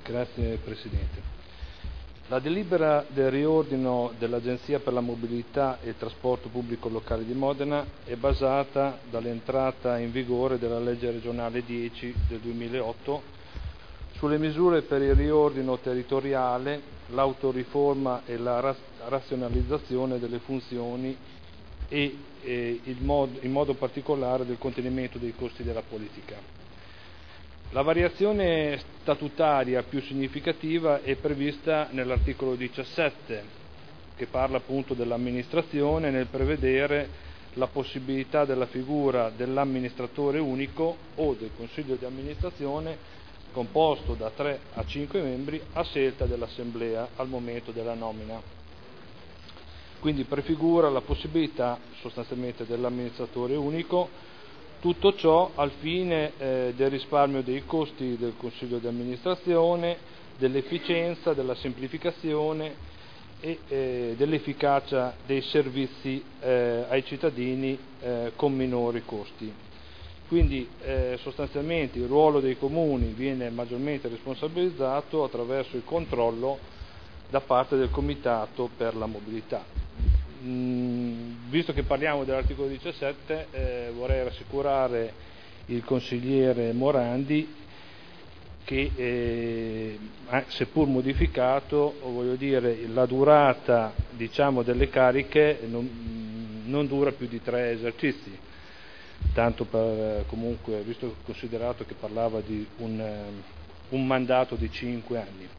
Grazie Presidente. La delibera del riordino dell'Agenzia per la Mobilità e il Trasporto Pubblico Locale di Modena è basata dall'entrata in vigore della legge regionale 10 del 2008 sulle misure per il riordino territoriale, l'autoriforma e la razionalizzazione delle funzioni e in modo particolare del contenimento dei costi della politica. La variazione statutaria più significativa è prevista nell'articolo 17, che parla appunto dell'amministrazione, nel prevedere la possibilità della figura dell'amministratore unico o del consiglio di amministrazione composto da 3 a 5 membri a scelta dell'assemblea al momento della nomina. Quindi prefigura la possibilità sostanzialmente dell'amministratore unico. Tutto ciò al fine del risparmio dei costi del Consiglio di amministrazione, dell'efficienza, della semplificazione e dell'efficacia dei servizi ai cittadini con minori costi. Quindi sostanzialmente il ruolo dei comuni viene maggiormente responsabilizzato attraverso il controllo da parte del Comitato per la Mobilità. Visto che parliamo dell'articolo 17, vorrei rassicurare il consigliere Morandi che seppur modificato, voglio dire, la durata delle cariche non dura più di 3 esercizi, tanto per comunque, visto considerato che parlava di un mandato di 5 anni.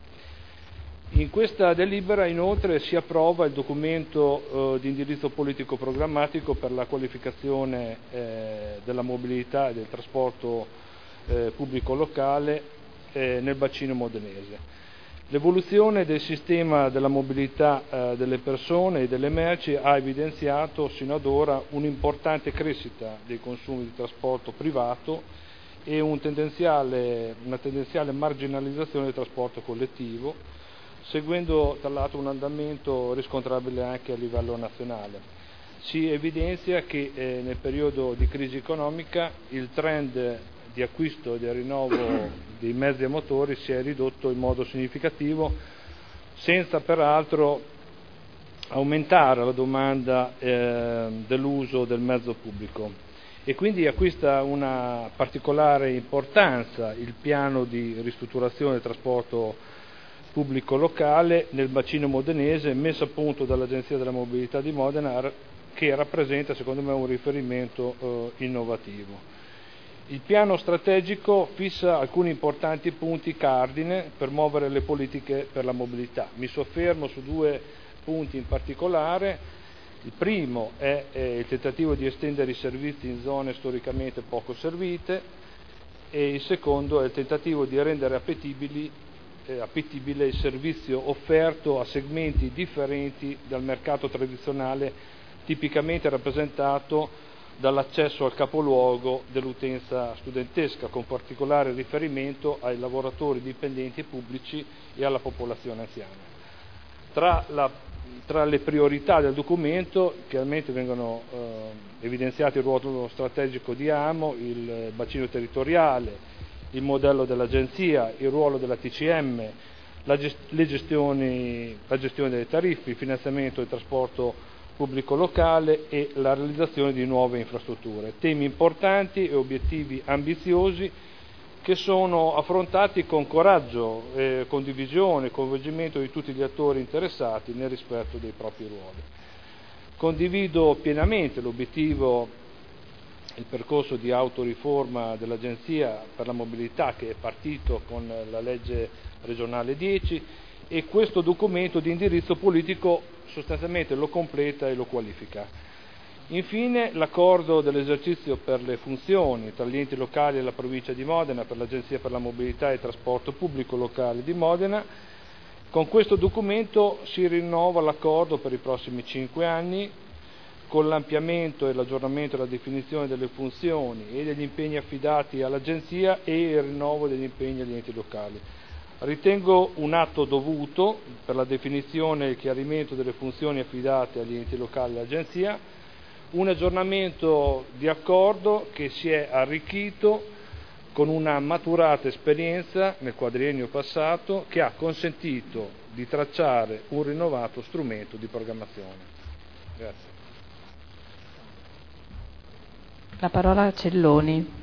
In questa delibera inoltre si approva il documento di indirizzo politico programmatico per la qualificazione della mobilità e del trasporto pubblico locale nel bacino modenese. L'evoluzione del sistema della mobilità delle persone e delle merci ha evidenziato sino ad ora un'importante crescita dei consumi di trasporto privato e una tendenziale marginalizzazione del trasporto collettivo, seguendo tra l'altro un andamento riscontrabile anche a livello nazionale. Si evidenzia che nel periodo di crisi economica il trend di acquisto e di rinnovo dei mezzi a motori si è ridotto in modo significativo, senza peraltro aumentare la domanda dell'uso del mezzo pubblico. E quindi acquista una particolare importanza il piano di ristrutturazione del trasporto pubblico locale nel bacino modenese messo a punto dall'Agenzia della Mobilità di Modena, che rappresenta secondo me un riferimento innovativo. Il piano strategico fissa alcuni importanti punti cardine per muovere le politiche per la mobilità. Mi soffermo su 2 punti in particolare. Il primo è il tentativo di estendere i servizi in zone storicamente poco servite e il secondo è il tentativo di rendere appetibile il servizio offerto a segmenti differenti dal mercato tradizionale, tipicamente rappresentato dall'accesso al capoluogo dell'utenza studentesca, con particolare riferimento ai lavoratori dipendenti e pubblici e alla popolazione anziana. Tra le priorità del documento chiaramente vengono evidenziati il ruolo strategico di AMO, il bacino territoriale, il modello dell'agenzia, il ruolo della TCM, la gestione delle tariffe, il finanziamento del trasporto pubblico locale e la realizzazione di nuove infrastrutture. Temi importanti e obiettivi ambiziosi che sono affrontati con coraggio, condivisione, coinvolgimento di tutti gli attori interessati nel rispetto dei propri ruoli. Condivido pienamente l'obiettivo, il percorso di autoriforma dell'Agenzia per la Mobilità che è partito con la legge regionale 10 e questo documento di indirizzo politico sostanzialmente lo completa e lo qualifica. Infine l'accordo dell'esercizio per le funzioni tra gli enti locali e la provincia di Modena per l'Agenzia per la Mobilità e il Trasporto Pubblico Locale di Modena. Con questo documento si rinnova l'accordo per i prossimi 5 anni con l'ampliamento e l'aggiornamento e la definizione delle funzioni e degli impegni affidati all'Agenzia e il rinnovo degli impegni agli enti locali. Ritengo un atto dovuto per la definizione e il chiarimento delle funzioni affidate agli enti locali e all'Agenzia, un aggiornamento di accordo che si è arricchito con una maturata esperienza nel quadriennio passato che ha consentito di tracciare un rinnovato strumento di programmazione. Grazie. La parola a Celloni.